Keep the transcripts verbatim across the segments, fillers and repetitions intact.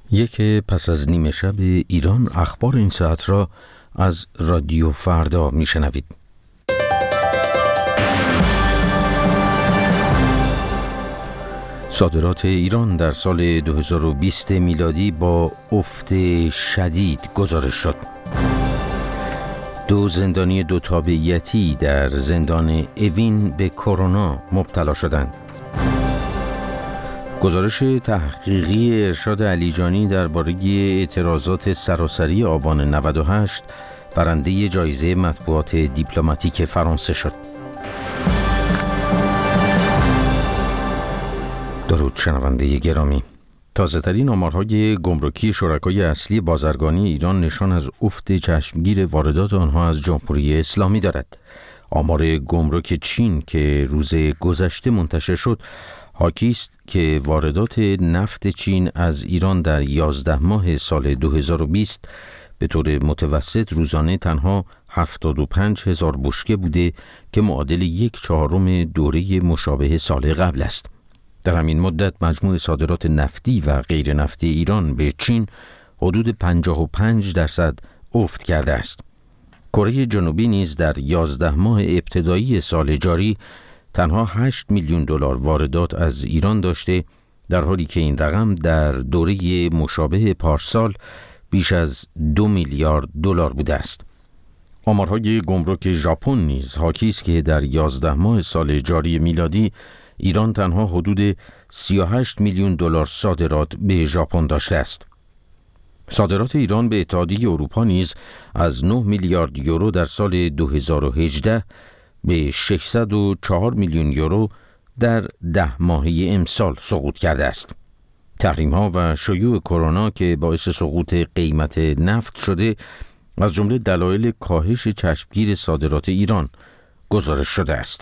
یک پس از نیمه شب ایران اخبار این ساعت را از رادیو فردا میشنوید. صادرات ایران در سال دو هزار و بیست میلادی با افت شدید گزارش شد. دو زندانی دو تابعیتی در زندان اوین به کرونا مبتلا شدند. گزارش تحقیقی ارشاد علیجانی درباره اعتراضات سراسری آبان نود و هشت برنده جایزه مطبوعات دیپلماتیک فرانسه شد. درود شنونده گرامی، تازه‌ترین آمارهای گمرکی شرکای اصلی بازرگانی ایران نشان از افت چشمگیر واردات آنها از جمهوری اسلامی دارد. آمار گمرک چین که روز گذشته منتشر شد حاکی است که واردات نفت چین از ایران در یازده ماه سال دو هزار و بیست به طور متوسط روزانه تنها هفتاد و پنج هزار بشکه بوده که معادل یک چهارم دوره مشابه سال قبل است. در همین مدت مجموع صادرات نفتی و غیر نفتی ایران به چین حدود پنجاه و پنج درصد افت کرده است. کره جنوبی نیز در یازده ماه ابتدایی سال جاری تنها هشت میلیون دلار واردات از ایران داشته، در حالی که این رقم در دوره مشابه پارسال بیش از دو میلیارد دلار بوده است. آمارهای گمرک ژاپن نیز حاکی است که در یازده ماه سال جاری میلادی ایران تنها حدود سی و هشت میلیون دلار صادرات به ژاپن داشته است. صادرات ایران به اتحادیه اروپا نیز از نه میلیارد یورو در سال دو هزار و هجده به ششصد و چهار میلیون یورو در ده ماهه امسال سقوط کرده است. تحریم‌ها و شیوع کرونا که باعث سقوط قیمت نفت شده از جمله دلایل کاهش چشمگیر صادرات ایران گزارش شده است.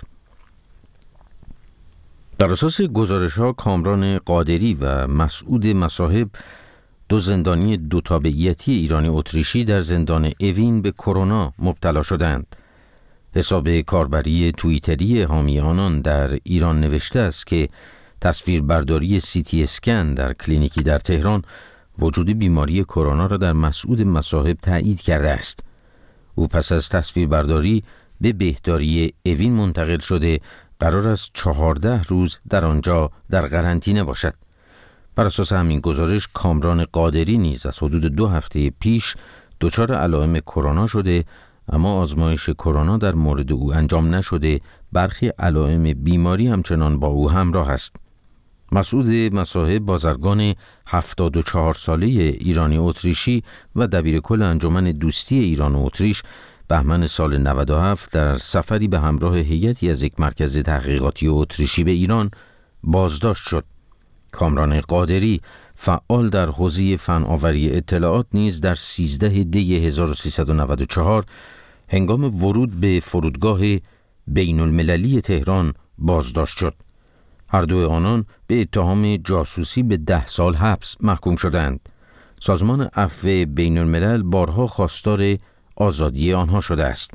بر اساس گزارش‌ها کامران قادری و مسعود مصاحب، دو زندانی دو تابعیتی ایرانی اتریشی در زندان اوین به کرونا مبتلا شدند. حساب کاربری توییتری حامی آنان در ایران نوشته است که تصویربرداری سی تی اسکن در کلینیکی در تهران وجود بیماری کرونا را در مسعود مصاحب تایید کرده است. او پس از تصویربرداری به بهداری اوین منتقل شده قرار است چهارده روز در آنجا در قرنطینه باشد. بر اساس همین گزارش کامران قادری نیز از حدود دو هفته پیش دچار علائم کرونا شده، اما آزمایش کرونا در مورد او انجام نشده. برخی علائم بیماری همچنان با او همراه است. مسعود مصاحب بازرگان هفتاد و چهار ساله ایرانی اتریشی و دبیرکل انجمن دوستی ایران و اتریش بهمن سال نود و هفت در سفری به همراه هیئتی از یک مرکز تحقیقاتی اتریشی به ایران بازداشت شد. کامران قادری فعال در حوزه فناوری اطلاعات نیز در سیزده دی هزار و سیصد و نود و چهار هنگام ورود به فرودگاه بین المللی تهران بازداشت شد. هر دو آنان به اتهام جاسوسی به ده سال حبس محکوم شدند. سازمان عفو بین الملل بارها خواستار آزادی آنها شده است.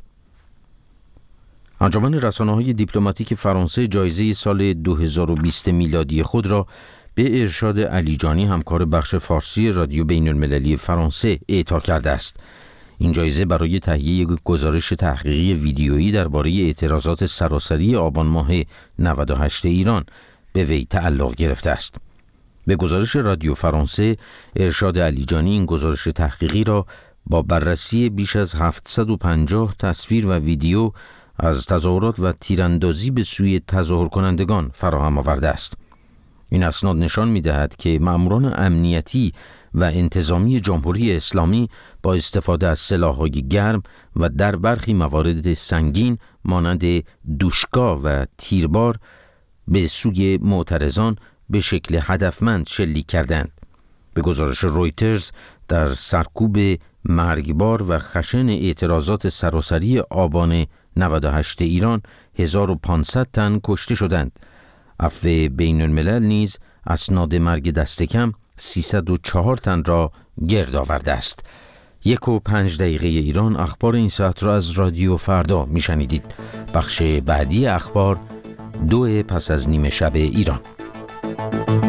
انجمن رسانه‌های دیپلماتیک فرانسه جایزه سال دو هزار و بیست میلادی خود را به ارشاد علیجانی همکار بخش فارسی رادیو بین المللی فرانسه اعطا کرده است. این جایزه برای تهیه یک گزارش تحقیقی ویدیویی درباره اعتراضات سراسری آبان ماه نود و هشت ایران به وی تعلق گرفته است. به گزارش رادیو فرانسه، ارشاد علیجانی این گزارش تحقیقی را با بررسی بیش از هفتصد و پنجاه تصویر و ویدیو از تظاهرات و تیراندازی به سوی تظاهر کنندگان فراهم آورده است. این اسناد نشان می‌دهد که مأموران امنیتی و انتظامی جمهوری اسلامی با استفاده از سلاح‌های گرم و در برخی موارد سنگین مانند دوشکا و تیربار به سوی معترضان به شکل هدفمند شلیک کردند. به گزارش رویترز در سرکوب مرگبار و خشن اعتراضات سراسری آبان نود و هشت ایران هزار و پانصد تن کشته شدند. عفو بین الملل نیز اسناد مرگ دست کم سیصد و چهار تن را گرد آورده است. یک و پنج دقیقه ایران اخبار این ساعت را از رادیو فردا میشنیدید. بخش بعدی اخبار دو پس از نیمه شب ایران.